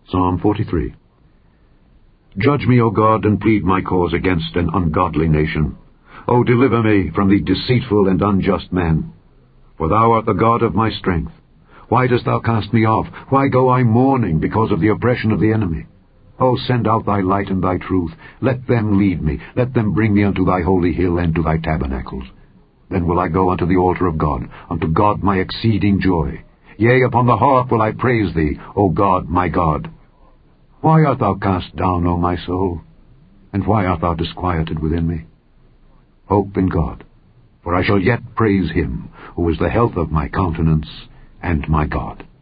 Psalm 43. Judge me, O God, and plead my cause against an ungodly nation. O deliver me from the deceitful and unjust men. For thou art the God of my strength. Why dost thou cast me off? Why go I mourning because of the oppression of the enemy? O send out thy light and thy truth. Let them lead me. Let them bring me unto thy holy hill and to thy tabernacles. Then will I go unto the altar of God, unto God my exceeding joy. Yea, upon the harp will I praise thee, O God, my God. Why art thou cast down, O my soul? And why art thou disquieted within me? Hope in God, for I shall yet praise him, who is the health of my countenance and my God.